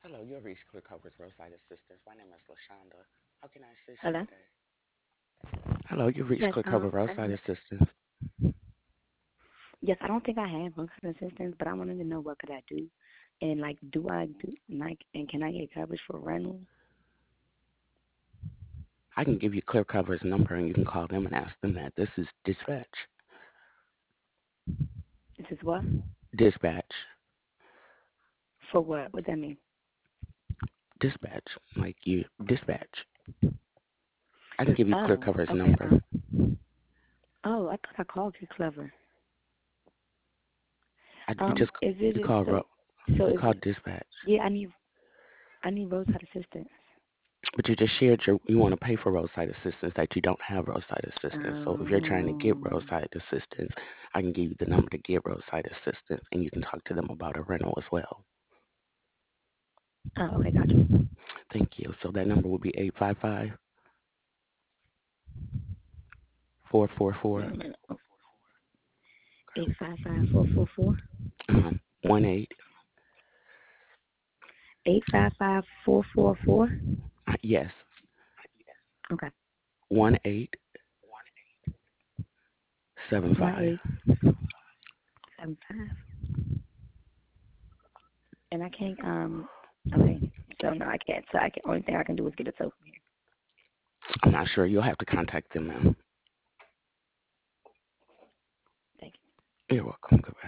Hello, you have reached Clear Coverage Roadside Assistance. My name is LaShonda. How can I assist you Hello? today? Hello, you've reached Yes, Clear Cover Roadside Assistance. yes, I don't think I have roadside assistance, but I wanted to know what could I do, and like, do I do like, and can I get coverage for rental? I can give you Clear Cover's number and you can call them and ask them that. This is dispatch. This is what? Dispatch. For what? What that mean? Dispatch. Like you dispatch. I can give you Clear Oh, Cover's okay. number. Oh, I thought I called you clever. You just Is you it call so? So you is call it? dispatch. Yeah, I need roadside assistance. But you just shared you want to pay for roadside assistance that you don't have roadside assistance. So if you're trying to get Um. roadside assistance, I can give you the number to get roadside assistance and you can talk to them about a rental as well. Oh, okay, got you. Thank you. So that number would be 855-444 Wait a minute. 855-444. 18. 855-444. Yes, Okay. 1875. 1875. And I can't. Okay. So no, I can't. So I can. Only thing I can do is get a tow from here. I'm not sure. You'll have to contact them, ma'am. Thank you. You're welcome. Goodbye.